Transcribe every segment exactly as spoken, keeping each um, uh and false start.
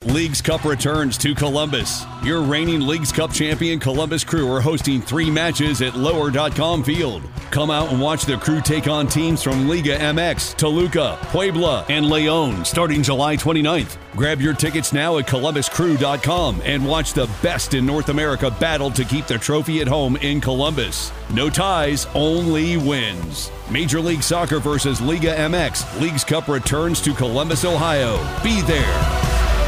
Leagues Cup returns to Columbus. Your reigning Leagues Cup champion Columbus Crew are hosting three matches at lower dot com Field. Come out and watch the Crew take on teams from Liga M X, Toluca, Puebla, and León starting July twenty-ninth. Grab your tickets now at columbus crew dot com and watch the best in North America battle to keep the trophy at home in Columbus. No ties, only wins. Major League Soccer versus Liga M X. Leagues Cup returns to Columbus, Ohio. Be there.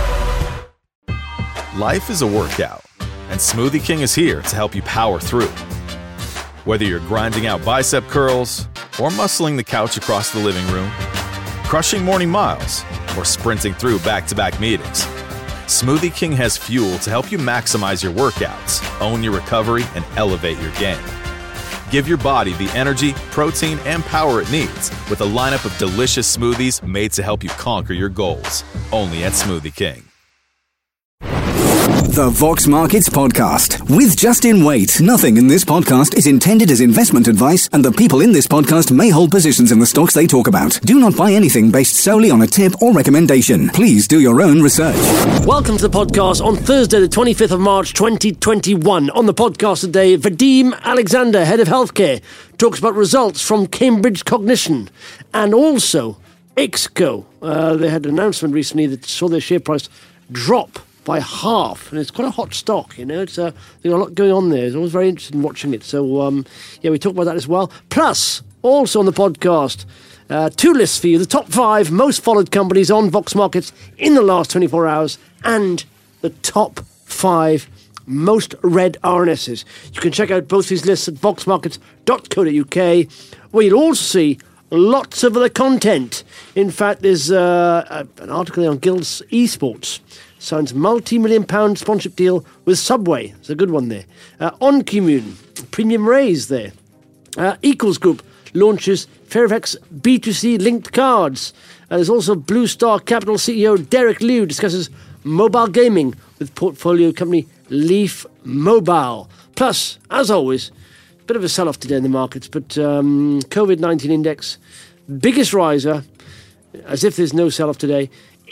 Life is a workout, and Smoothie King is here to help you power through. Whether you're grinding out bicep curls or muscling the couch across the living room, crushing morning miles, or sprinting through back-to-back meetings, Smoothie King has fuel to help you maximize your workouts, own your recovery, and elevate your game. Give your body the energy, protein, and power it needs with a lineup of delicious smoothies made to help you conquer your goals. Only at Smoothie King. The Vox Markets Podcast with Justin Waite. Nothing in this podcast is intended as investment advice, and the people in this podcast may hold positions in the stocks they talk about. Do not buy anything based solely on a tip or recommendation. Please do your own research. Welcome to the podcast on Thursday, the twenty-fifth of March, twenty twenty-one. On the podcast today, Vadim Alexander, Head of Healthcare, talks about results from Cambridge Cognition, and also Exco. Uh, they had an announcement recently that saw their share price drop by half, and it's quite a hot stock, you know. It's uh, there's a lot going on there. I was very interested in watching it. So, um, yeah, we talk about that as well. Plus, also on the podcast, uh, two lists for you: the top five most followed companies on Vox Markets in the last twenty-four hours, and the top five most read R N Ss. You can check out both these lists at vox markets dot co dot uk, where you'll also see lots of other content. In fact, there's uh, an article on Guilds Esports. Signs multi-million pound sponsorship deal with Subway. It's a good one there. Uh, OnCommune, premium raise there. Uh, Equals Group launches Fairfax B two C linked cards. Uh, there's also Blue Star Capital C E O Derek Liu discusses mobile gaming with portfolio company Leaf Mobile. Plus, as always, a bit of a sell-off today in the markets, but um, COVID nineteen index, biggest riser, as if there's no sell-off today,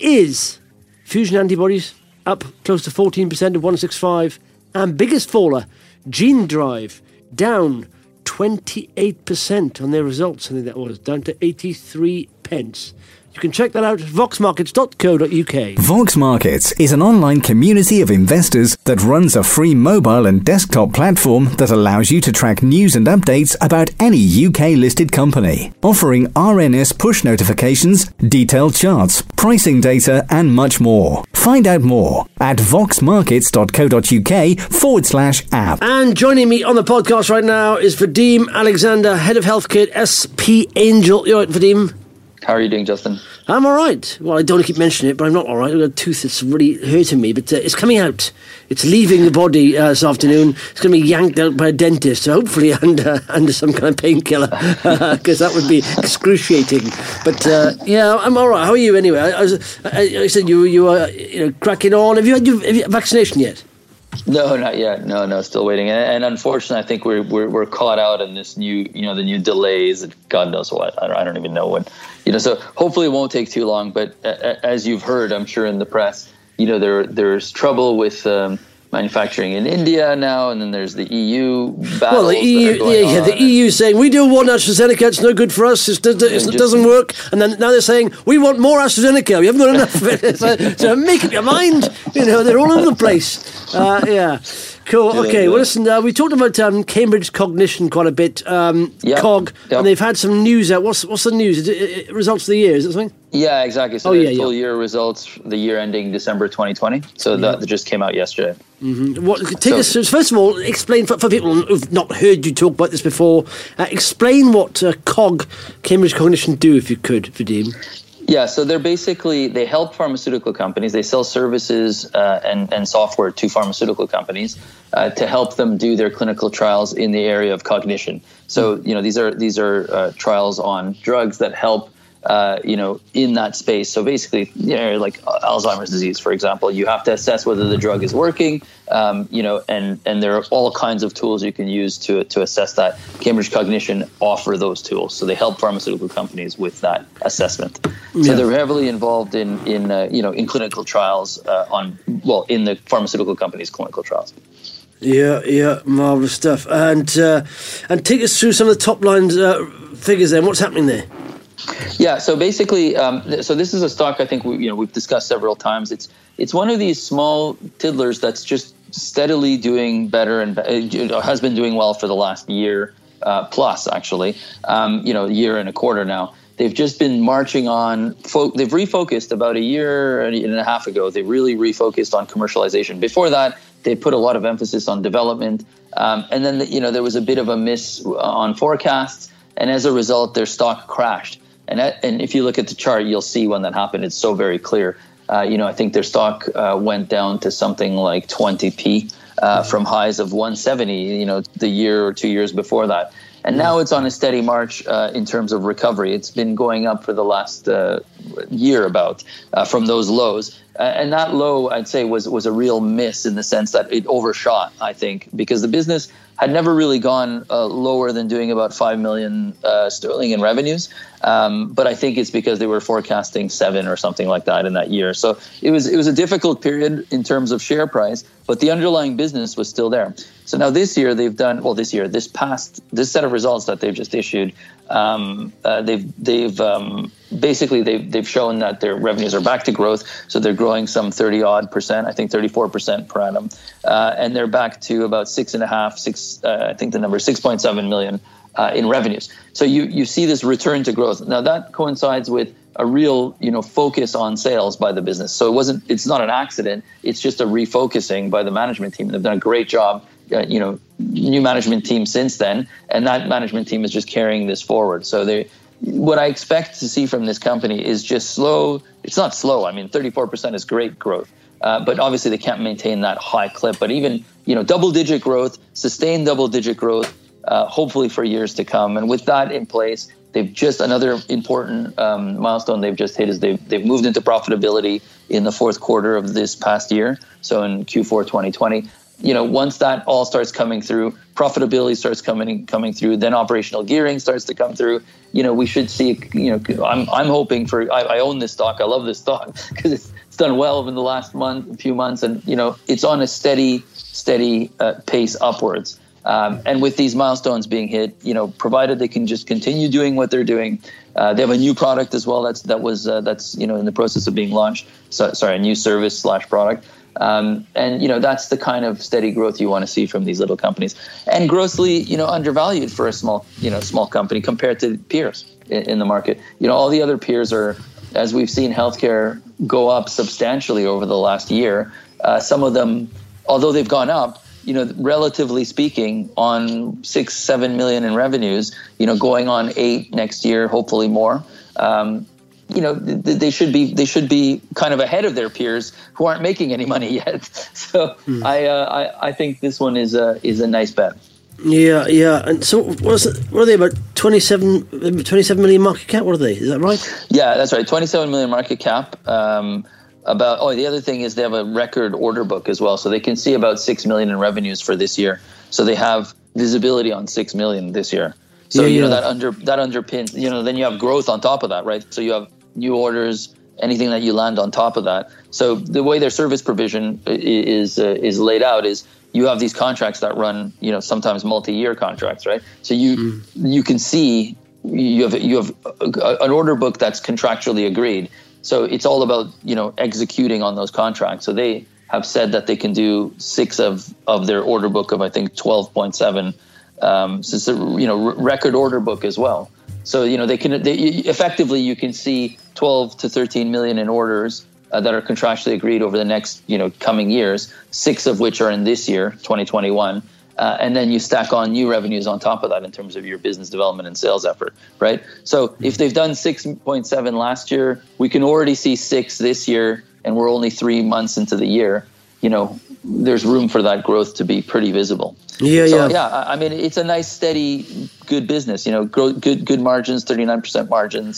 is Fusion Antibodies, up close to fourteen percent at one sixty-five. And biggest faller, Gene Drive, down twenty-eight percent on their results. I think that was down to eighty-three pence. You can check that out at vox markets dot co dot uk. Vox Markets is an online community of investors that runs a free mobile and desktop platform that allows you to track news and updates about any U K-listed company, offering R N S push notifications, detailed charts, pricing data, and much more. Find out more at vox markets dot co dot uk forward slash app. And joining me on the podcast right now is Vadim Alexander, Head of Healthcare at S P Angel. You're right, Vadim? How are you doing, Justin? I'm all right. Well, I don't want to keep mentioning it, but I'm not all right. I've got a tooth that's really hurting me, but uh, it's coming out. It's leaving the body uh, this afternoon. It's going to be yanked out by a dentist, so hopefully under under some kind of painkiller, because that would be excruciating. But uh, yeah, I'm all right. How are you anyway? I, I, was, I, I said you you are you know, cracking on. Have you had your have you, vaccination yet? No, not yet. No, no, still waiting. And, and unfortunately, I think we're, we're we're caught out in this new, you know, the new delays. God knows what. I don't, I don't even know when. You know, so hopefully it won't take too long. But uh, as you've heard, I'm sure in the press, you know, there there's trouble with um, manufacturing in India now, and then there's the E U battles. Well, the E U, yeah, yeah, the E U saying we don't want AstraZeneca; it's no good for us. It's, it, it just, doesn't work. And then now they're saying we want more AstraZeneca. We haven't got enough of it. So, so make up your mind. You know, they're all over the place. Uh, yeah. Cool. Okay. Well, listen. Uh, we talked about um, Cambridge Cognition quite a bit. Um, yep. Cog, yep. and they've had some news out. What's what's the news? Is it, it, results of the year? Is it something? Yeah, exactly. So oh, yeah, full yeah. year results, the year ending December twenty twenty. So yeah. that, that just came out yesterday. Mm-hmm. What, take so, us first of all. Explain for, for people who've not heard you talk about this before. Uh, explain what uh, Cog, Cambridge Cognition, do, if you could, Vadim. Yeah, so they're basically, they help pharmaceutical companies. They sell services uh, and, and software to pharmaceutical companies uh, to help them do their clinical trials in the area of cognition. So, you know, these are these are uh, trials on drugs that help uh, you know, in that space. So basically, you know, like Alzheimer's disease, for example, you have to assess whether the drug is working, um, you know, and, and there are all kinds of tools you can use to to assess that. Cambridge Cognition offer those tools. So they help pharmaceutical companies with that assessment. Yeah. So they're heavily involved in, in uh, you know, in clinical trials uh, on, well, in the pharmaceutical companies' clinical trials. Yeah, yeah, marvellous stuff. And uh, and take us through some of the top line uh, figures then. What's happening there? Yeah, so basically, um, th- so this is a stock I think we, you know we've discussed several times. It's it's one of these small tiddlers that's just steadily doing better and uh, has been doing well for the last year uh, plus, actually. Um, you know, a year and a quarter now. They've just been marching on. Fo- they've refocused about a year and a half ago. They really refocused on commercialization. Before that, they put a lot of emphasis on development, um, and then the, you know there was a bit of a miss on forecasts, and as a result, their stock crashed. And that, and if you look at the chart, you'll see when that happened. It's so very clear. Uh, you know, I think their stock uh, went down to something like twenty p uh, from highs of one seventy. You know, the year or two years before that. And now it's on a steady march uh, in terms of recovery. It's been going up for the last uh, year about uh, from those lows. Uh, and that low, I'd say, was was a real miss in the sense that it overshot, I think, because the business had never really gone uh, lower than doing about five million uh, sterling in revenues. Um, but I think it's because they were forecasting seven or something like that in that year. So it was it was a difficult period in terms of share price, but the underlying business was still there. So now this year they've done well. This year, this past this set of results that they've just issued, um, uh, they've they've um, basically they've they've shown that their revenues are back to growth. So they're growing some thirty odd percent, I think thirty-four percent per annum, uh, and they're back to about six and a half, six. Uh, I think the number is six point seven million uh, in revenues. So you you see this return to growth. Now that coincides with a real, you know, focus on sales by the business. So it wasn't, it's not an accident. It's just a refocusing by the management team. They've done a great job, uh, you know, new management team since then, and that management team is just carrying this forward. So they, what I expect to see from this company is just slow. It's not slow. I mean, thirty-four percent is great growth, uh, but obviously they can't maintain that high clip. But even, you know, double-digit growth, sustained double-digit growth, uh, hopefully for years to come. And with that in place, they've just another important um, milestone they've just hit is they've they've moved into profitability in the fourth quarter of this past year. So in Q four twenty twenty, you know, once that all starts coming through, profitability starts coming coming through, then operational gearing starts to come through. You know, we should see. You know, I'm I'm hoping for. I, I own this stock. I love this stock because it's, it's done well in the last month, few months, and you know, it's on a steady steady uh, pace upwards. Um, and with these milestones being hit, you know, provided they can just continue doing what they're doing, uh, they have a new product as well. That's that was uh, that's you know in the process of being launched. So, sorry, a new service slash product, um, and you know that's the kind of steady growth you want to see from these little companies. And grossly, you know, undervalued for a small you know small company compared to peers in, in the market. You know, all the other peers are, as we've seen, healthcare go up substantially over the last year. Uh, some of them, although they've gone up, you know, relatively speaking, on six, seven million in revenues, you know, going on eight next year, hopefully more. Um, you know, th- they should be they should be kind of ahead of their peers who aren't making any money yet. So mm. I, uh, I I think this one is a is a nice bet. Yeah, yeah. And so what's it, what are they, about twenty-seven, twenty-seven million market cap? What are they? Is that right? Yeah, that's right. twenty-seven million market cap. Um, About oh, the other thing is they have a record order book as well, so they can see about six million in revenues for this year. So they have visibility on six million this year. So yeah, you know yeah. that under that underpins. You know, then you have growth on top of that, right? So you have new orders, anything that you land on top of that. So the way their service provision is uh, is laid out is you have these contracts that run, you know, sometimes multi-year contracts, right? So you mm. you can see you have you have a, an order book that's contractually agreed. So it's all about, you know, executing on those contracts. So they have said that they can do six of, of their order book of, I think, twelve point seven. Um, so it's a, you know, r- record order book as well. So, you know, they can they, effectively you can see twelve to thirteen million in orders uh, that are contractually agreed over the next, you know, coming years, six of which are in this year, twenty twenty-one. Uh, and then you stack on new revenues on top of that in terms of your business development and sales effort, right? So if they've done six point seven last year, we can already see six this year, and we're only three months into the year. You know, there's room for that growth to be pretty visible. Yeah, so, yeah. Yeah, I mean, it's a nice, steady, good business. You know, grow, good good margins, thirty-nine percent margins.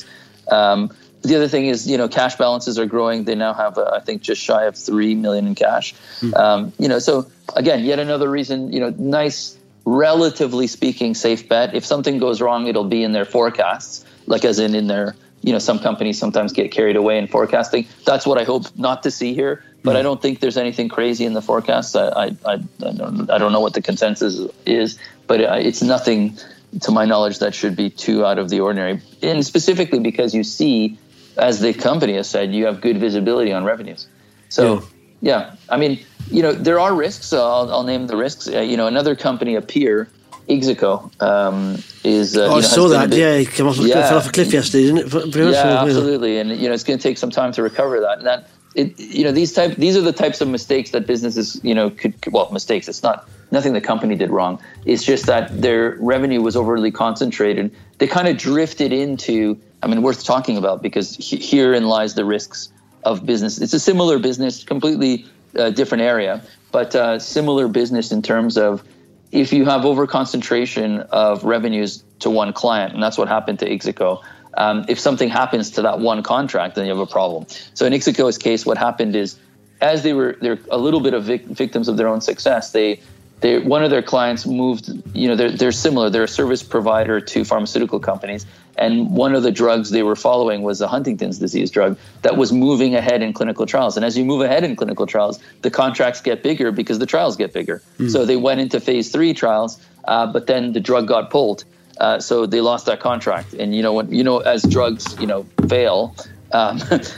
Um, the other thing is, you know, cash balances are growing. They now have, uh, I think, just shy of three million in cash. Mm. Um, you know, so again, yet another reason, you know, nice, relatively speaking, safe bet. If something goes wrong, it'll be in their forecasts, like as in in their, you know, some companies sometimes get carried away in forecasting. That's what I hope not to see here. But I don't think there's anything crazy in the forecasts. I I, I, I, don't, I don't know what the consensus is, but it's nothing, to my knowledge, that should be too out of the ordinary. And specifically because you see, as the company has said, you have good visibility on revenues. So, yeah, yeah I mean, you know, there are risks. So I'll, I'll name the risks. Uh, you know, another company, a peer, Ixico, um, is. Uh, oh, you know, I saw that. Bit, yeah, he came off, yeah, fell off a cliff yesterday, didn't it? Pretty yeah, much, absolutely. And you know, it's going to take some time to recover that. And that, it, you know, these type, these are the types of mistakes that businesses, you know, could. Well, mistakes. It's not nothing the company did wrong. It's just that their revenue was overly concentrated. They kind of drifted into. I mean, worth talking about, because he, herein lies the risks of business. It's a similar business, completely uh, different area, but uh, similar business in terms of if you have over concentration of revenues to one client, and that's what happened to Ixico. Um, if something happens to that one contract, then you have a problem. So in Ixico's case, what happened is, as they were they're a little bit of vic- victims of their own success, they they one of their clients moved. You know, they're they're similar. They're a service provider to pharmaceutical companies. And one of the drugs they were following was a Huntington's disease drug that was moving ahead in clinical trials. And as you move ahead in clinical trials, the contracts get bigger because the trials get bigger. Mm. So they went into phase three trials, uh, but then the drug got pulled. Uh, so they lost that contract. And, you know, when, you know, as drugs, you know, fail, um,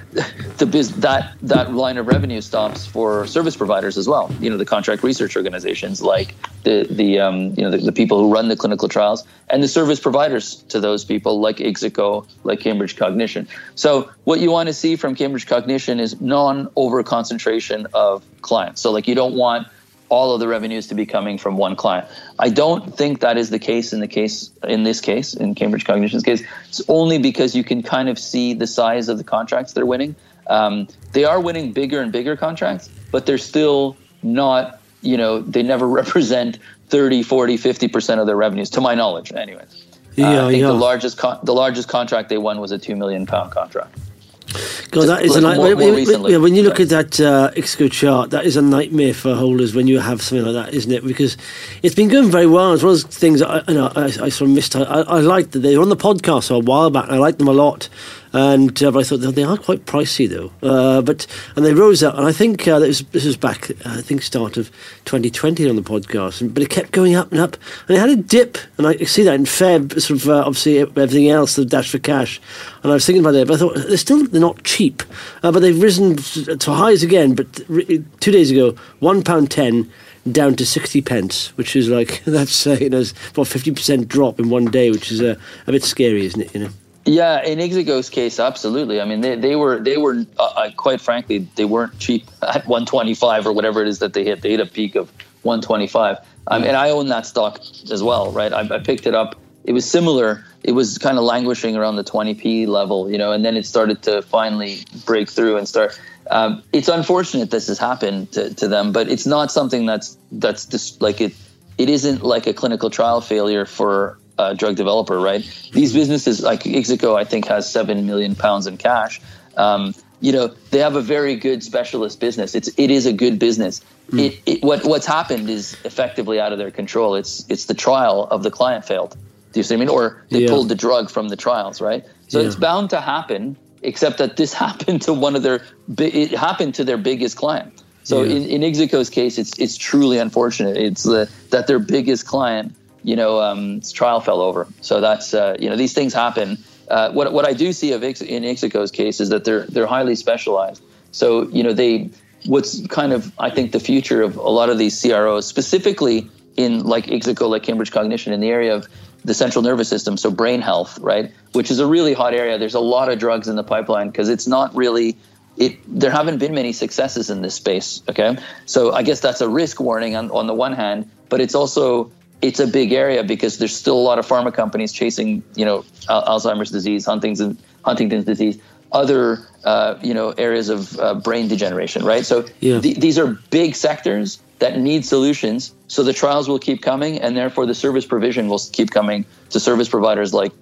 the biz, that that line of revenue stops for service providers as well. You know, the contract research organizations, like the the um, you know the, the people who run the clinical trials, and the service providers to those people, like Ixico, like Cambridge Cognition. So what you want to see from Cambridge Cognition is non-over concentration of clients. So like you don't want all of the revenues to be coming from one client. I don't think that is the case in the case in this case, in Cambridge Cognition's case. It's only because you can kind of see the size of the contracts they're winning. Um, they are winning bigger and bigger contracts, but they're still not, you know, they never represent thirty, forty, fifty percent of their revenues, to my knowledge, anyways. Yeah, uh, I think yeah. the largest con- the largest contract they won was a two million pound contract. God, that is a night- more, more when, recently. yeah, when you look Yeah. at that uh, Ixico chart, that is a nightmare for holders when you have something like that, isn't it? Because it's been going very well. It's one of those things that I, you know, I, I sort of missed. I, I liked that they were on the podcast a while back. And I liked them a lot, and uh, but I thought they are quite pricey though. Uh, but and they rose up, and I think uh, this, this was back, uh, I think, start of twenty twenty on the podcast. And, but it kept going up and up, and it had a dip, and I see that in Feb. Sort of uh, obviously everything else, the dash for cash, and I was thinking about it, but I thought they're still they're not cheap. Uh, but they've risen to highs again. But re- two days ago, one pound ten down to sixty pence, which is like that's uh, you know about fifty percent drop in one day, which is uh, a bit scary, isn't it? You know. Yeah, in Ixico's case, absolutely. I mean, they they were they were uh, quite frankly they weren't cheap at one twenty-five or whatever it is that they hit. They hit a peak of one twenty-five, um, mm. and I own that stock as well, right? I, I picked it up. It was similar. It was kind of languishing around the twenty p level, you know, and then it started to finally break through and start. Um, it's unfortunate this has happened to, to them, but it's not something that's that's just like it. It isn't like a clinical trial failure for a drug developer, right? These businesses, like Ixico, I think has seven million pounds in cash. Um, you know, they have a very good specialist business. It's it is a good business. Mm. It, it what what's happened is effectively out of their control. It's it's the trial of the client failed. Do you see what I mean? Or they yeah. pulled the drug from the trials, right? So yeah. it's bound to happen, except that this happened to one of their, it happened to their biggest client. So yeah. in, in Ixico's case, it's it's truly unfortunate. It's the, that their biggest client, you know, um, trial fell over. So that's, uh, you know, these things happen. Uh, what what I do see of Ix, in Ixico's case is that they're they're highly specialized. So, you know, they, what's kind of, I think, the future of a lot of these C R Os, specifically in like Ixico, like Cambridge Cognition, in the area of the central nervous system, so brain health, right, which is a really hot area. There's a lot of drugs in the pipeline because it's not really, it. there haven't been many successes in this space, okay? So I guess that's a risk warning on, on the one hand, but it's also, it's a big area because there's still a lot of pharma companies chasing, you know, Al- Alzheimer's disease, Huntington's, Huntington's disease, other, uh, you know, areas of uh, brain degeneration, right? So yeah. th- these are big sectors that need solutions. So the trials will keep coming, and therefore the service provision will keep coming to service providers like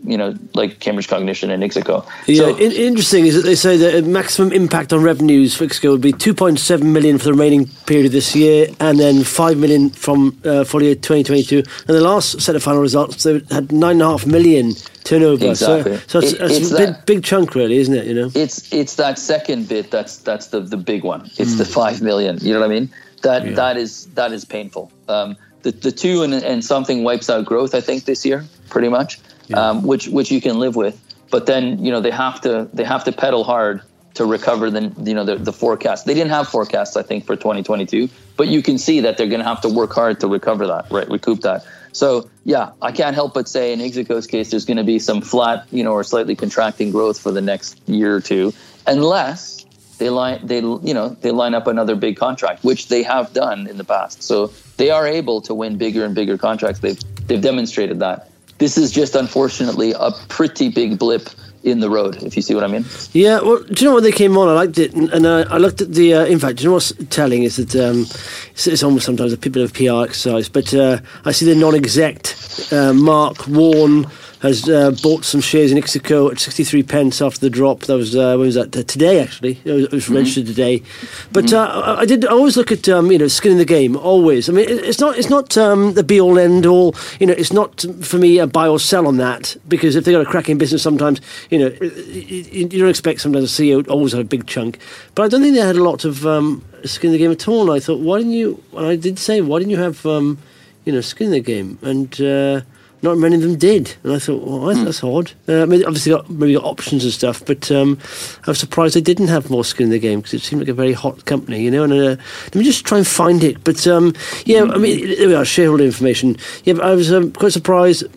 you know, like Cambridge Cognition and Ixico. Yeah, so, in, interesting is that they say that maximum impact on revenues for Ixico would be two point seven million for the remaining period of this year, and then five million from uh, full year twenty twenty-two. And the last set of final results, they had nine and a half million turnover. Exactly. So, so it's, it, it's, it's a that, big, big chunk, really, isn't it? You know, it's it's that second bit that's that's the, the big one. It's mm. the five million. You know what I mean? That yeah. that is that is painful. Um, the the two and, and something wipes out growth, I think, this year, pretty much, yeah. um, which which you can live with. But then, you know, they have to they have to pedal hard to recover the you know the, the forecast. They didn't have forecasts, I think, for twenty twenty-two, but you can see that they're going to have to work hard to recover that, right? Recoup that. So yeah, I can't help but say in Ixico's case, there's going to be some flat, you know, or slightly contracting growth for the next year or two, unless they line they you know they line up another big contract, which they have done in the past. So they are able to win bigger and bigger contracts. They've they've demonstrated that. This is just unfortunately a pretty big blip in the road, if you see what I mean. Yeah, well, do you know when they came on? I liked it, and, and uh, I looked at the. Uh, in fact, do you know what's telling is that um, it's, it's almost sometimes a bit of P R exercise. But uh, I see the non-exec uh, Mark Warren has uh, bought some shares in Ixico at sixty-three pence after the drop. That was uh, when was that? Uh, today, actually. It was, it was mm-hmm. registered today. But mm-hmm. uh, I did. I always look at um, you know skin in the game. Always. I mean, it, it's not. It's not um, the be all end all. You know, it's not for me a buy or sell on that, because if they got a cracking business, sometimes you know you don't expect sometimes a C E O to always have a big chunk. But I don't think they had a lot of um, skin in the game at all. And I thought, why didn't you? And I did say, why didn't you have um, you know skin in the game? And uh, not many of them did, and I thought, well, that's, that's odd. Uh, I mean, obviously, got maybe got options and stuff, but um, I was surprised they didn't have more skin in the game, because it seemed like a very hot company, you know. And uh, let me just try and find it. But um, yeah, I mean, there we are, shareholder information. Yeah, but I was um, quite surprised.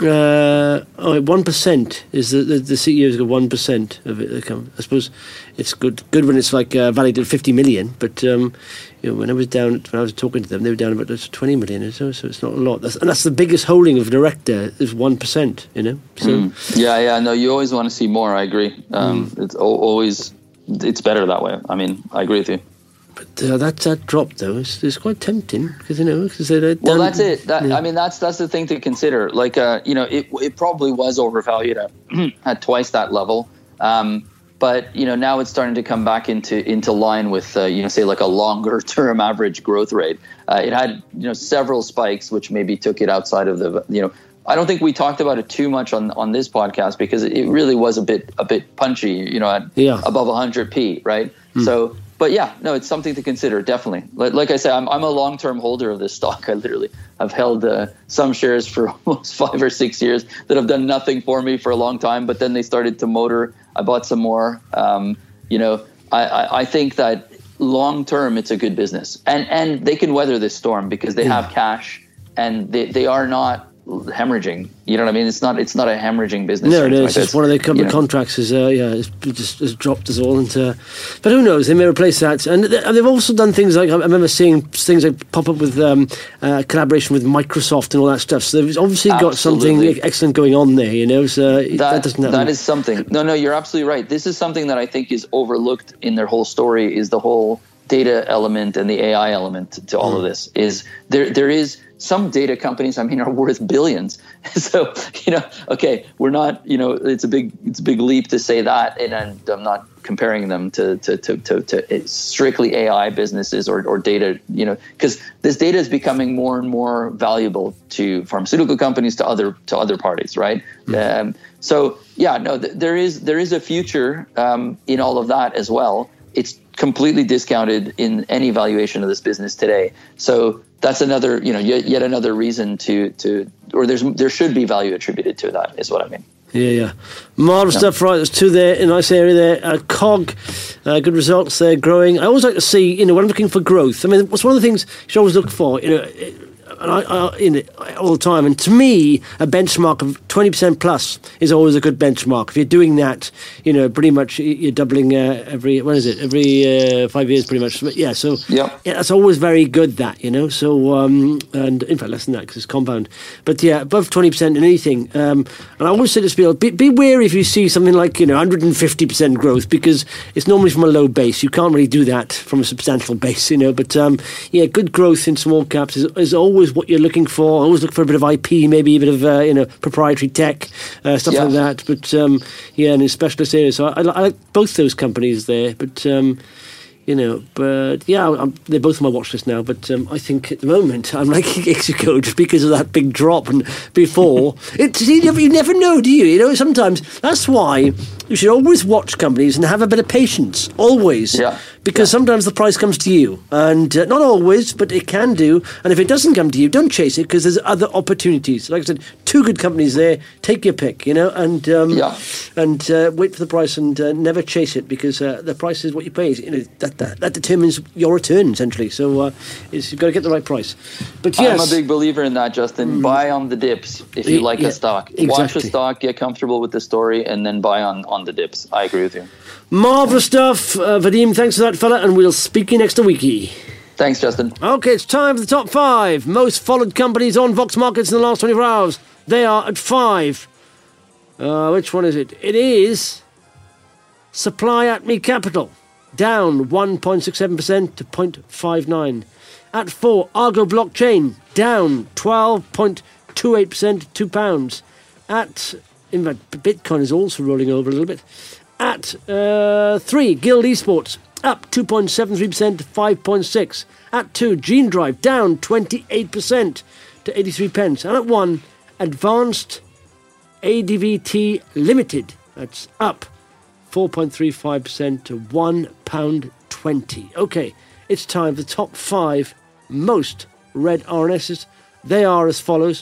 Uh, oh, one percent is the, the the C E O's got one percent of it. I suppose it's good good when it's like uh, valued at fifty million, but um, you know, when I was down when I was talking to them, they were down about twenty million or so. So it's not a lot. That's, and that's the biggest holding of a director is one percent. You know. So mm. yeah, yeah. No, you always want to see more. I agree. Um, mm. It's always it's better that way. I mean, I agree with you. But uh, that that drop though is, is quite tempting, because you know because they're down, well that's it. That, yeah. I mean that's that's the thing to consider. Like uh, you know it it probably was overvalued at at twice that level. Um, but you know now it's starting to come back into into line with uh, you know say like a longer term average growth rate. Uh, it had you know several spikes which maybe took it outside of the you know. I don't think we talked about it too much on, on this podcast, because it really was a bit a bit punchy, you know, at yeah. above one hundred p, right? Mm. So. But yeah, no, it's something to consider, definitely. Like, like I said, I'm I'm a long-term holder of this stock. I literally I've held uh, some shares for almost five or six years that have done nothing for me for a long time. But then they started to motor. I bought some more. Um, you know, I, I, I think that long-term it's a good business, and and they can weather this storm because they yeah. have cash, and they, they are not hemorrhaging. You know what I mean? It's not it's not a hemorrhaging business. No, no, it's like just one of the couple of contracts is uh, yeah, it's just has dropped us all into. But who knows? They may replace that, and they've also done things like I remember seeing things like pop up with um, uh, collaboration with Microsoft and all that stuff. So they've obviously got Absolutely. something excellent going on there. You know, so that, that doesn't happen. That is something. No, no, you're absolutely right. This is something that I think is overlooked in their whole story. Is the whole data element and the A I element to all mm. of this. Is there? There is. Some data companies, I mean, are worth billions. So, you know, okay, we're not, you know, it's a big, it's a big leap to say that, and, and I'm not comparing them to to to to, to strictly A I businesses or, or data, you know, because this data is becoming more and more valuable to pharmaceutical companies, to other to other parties, right? Mm-hmm. Um, so, yeah, no, th- there is there is a future um, in all of that as well. It's completely discounted in any valuation of this business today. So that's another, you know, yet, yet another reason to, to, or there's, there should be value attributed to that, is what I mean. Yeah, yeah. Marvellous yeah. stuff, right? There's two there, a nice area there. Uh, C O G, uh, good results there, growing. I always like to see, you know, when I'm looking for growth, I mean, what's one of the things you should always look for, you know, and I, I in it all the time. And to me, a benchmark of twenty percent plus is always a good benchmark. If you're doing that, you know, pretty much you're doubling uh, every, what is it, every uh, five years pretty much. Yeah, so yep. yeah, that's always very good, that, you know. So, um, and in fact, less than that because it's compound. But yeah, above twenty percent in anything. Um, and I always say to people, be, be wary if you see something like, you know, one hundred fifty percent growth, because it's normally from a low base. You can't really do that from a substantial base, you know. But um, yeah, good growth in small caps is, is always always what you're looking for. Always look for a bit of I P, maybe a bit of uh, you know proprietary tech, uh, stuff yeah. like that. But um, yeah, and in specialist areas. So I, I like both those companies there. But um, you know, but yeah, I'm, they're both on my watch list now. But um, I think at the moment I'm liking Ixigo just because of that big drop. And before, it's you never, you never know, do you? You know, sometimes that's why you should always watch companies and have a bit of patience. Always, yeah. Because yeah. sometimes the price comes to you, and uh, not always, but it can do. And if it doesn't come to you, don't chase it because there's other opportunities. Like I said, two good companies there. Take your pick, you know, and um, yeah. and uh, wait for the price and uh, never chase it because uh, the price is what you pay. You know that that, that determines your return essentially. So uh, it's, you've got to get the right price. But yes, I'm a big believer in that, Justin. Mm. Buy on the dips if you like yeah, a stock. Exactly. Watch a stock, get comfortable with the story, and then buy on on the dips. I agree with you. Marvellous stuff. Uh, Vadim, thanks for that, fella, and we'll speak you next weeky. Thanks, Justin. Okay, it's time for the top five most followed companies on Vox Markets in the last twenty-four hours. They are at five. Uh, which one is it? It is Supply at Me Capital, down one point six seven percent to zero point five nine. At four, Argo Blockchain, down twelve point two eight percent to two pounds. At, in fact, Bitcoin is also rolling over a little bit. At uh, three, Guild Esports, up two point seven three percent to five point six. At two, Gene Drive, down twenty-eight percent to eighty-three pence. And at one, Advanced A D V T Limited, that's up four point three five percent to one pound twenty. Okay, it's time for the top five most read R N Ss. They are as follows.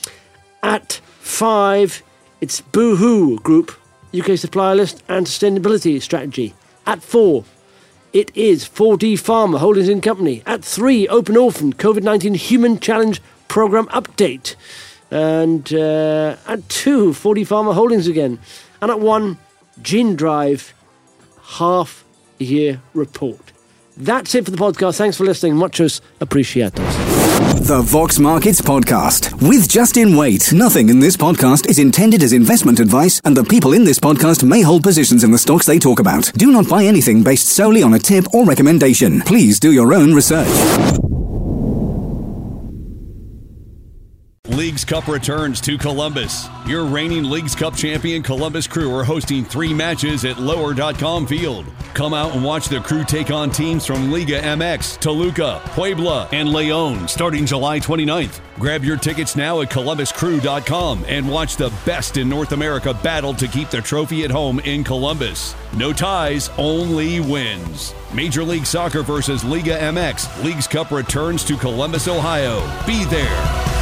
At five, it's Boohoo Group, U K Supplier List and Sustainability Strategy. At four, it is four D Pharma Holdings and Company. At three, Open Orphan COVID nineteen Human Challenge Program Update. And uh, at two, four D Pharma Holdings again. And at one, Gene Drive Half Year Report. That's it for the podcast. Thanks for listening. Muchos apreciados. The Vox Markets Podcast with Justin Waite. Nothing in this podcast is intended as investment advice, and the people in this podcast may hold positions in the stocks they talk about. Do not buy anything based solely on a tip or recommendation. Please do your own research. Leagues Cup returns to Columbus. Your reigning Leagues Cup champion Columbus Crew are hosting three matches at lower dot com field. Come out and watch the Crew take on teams from Liga M X, Toluca, Puebla, and Leon starting July twenty-ninth. Grab your tickets now at columbus crew dot com and watch the best in North America battle to keep the trophy at home in Columbus. No ties, only wins. Major League Soccer versus Liga M X. Leagues Cup returns to Columbus, Ohio. Be there.